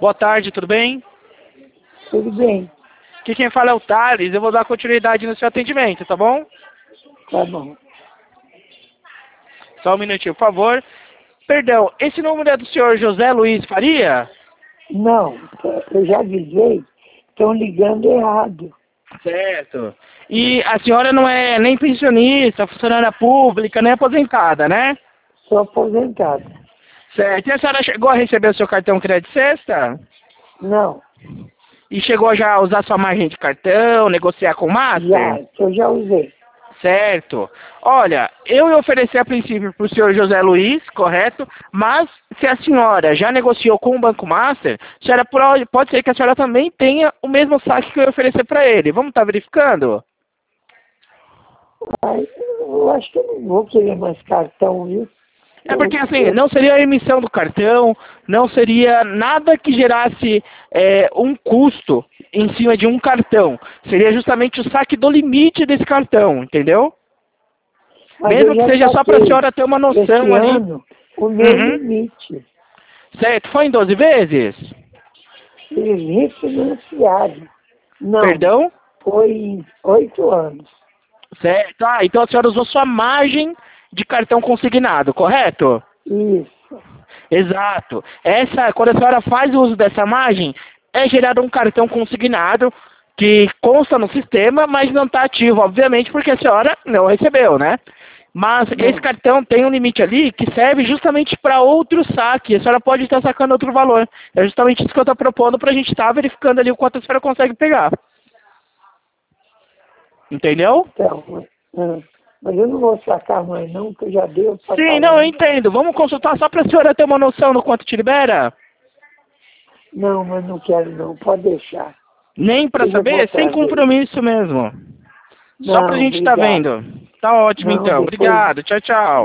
Boa tarde, tudo bem? Tudo bem, Aqui quem fala é o Thales, eu vou dar continuidade no seu atendimento, tá bom? tá bom. Só um minutinho, por favor. Perdão, esse número é do senhor José Luiz Faria? Não, eu já avisei, estão ligando errado. Certo. E a senhora não é nem pensionista, funcionária pública, nem aposentada, né? Sou aposentada. Certo. E a senhora chegou a receber o seu cartão crédito sexta? Não, E chegou já a usar sua margem de cartão, negociar com o Master? eu já usei. Certo. Olha, eu ia oferecer a princípio para o senhor José Luiz, correto? Mas se a senhora já negociou com o Banco Master, a senhora pode ser que a senhora também tenha o mesmo saque que eu ia oferecer para ele. Vamos estar verificando? Aí, eu acho que eu não vou querer mais cartão, viu? É porque assim, não seria a emissão do cartão, não seria nada que gerasse um custo em cima de um cartão. Seria justamente o saque do limite desse cartão, entendeu? Mas Mesmo eu que já seja só para a saquei senhora ter uma noção esse ali. ano o meu Uhum. limite. Certo, foi em 12 vezes? Fiz refinanciado. Não, Perdão? foi em 8 anos. Certo. Ah, então a senhora usou sua margem de cartão consignado, correto? Isso. Exato. Quando a senhora faz uso dessa margem, é gerado um cartão consignado que consta no sistema, mas não está ativo, obviamente, porque a senhora não recebeu, né? Mas esse Não. cartão tem um limite ali que serve justamente para outro saque. A senhora pode estar sacando outro valor. É justamente isso que eu estou propondo para a gente estar verificando ali o quanto a senhora consegue pegar. Entendeu? Então, mas eu não vou sacar mais não, porque eu já dei o Sim, não, eu pagamento. entendo. Vamos consultar só para a senhora ter uma noção do quanto te libera? Não, mas não quero não, pode deixar. Nem para Depois eu vou saber? Sem trazer. compromisso mesmo. Só pra Não, gente estar obrigado. vendo. Tá ótimo Não, então. depois Obrigado. Tchau, tchau.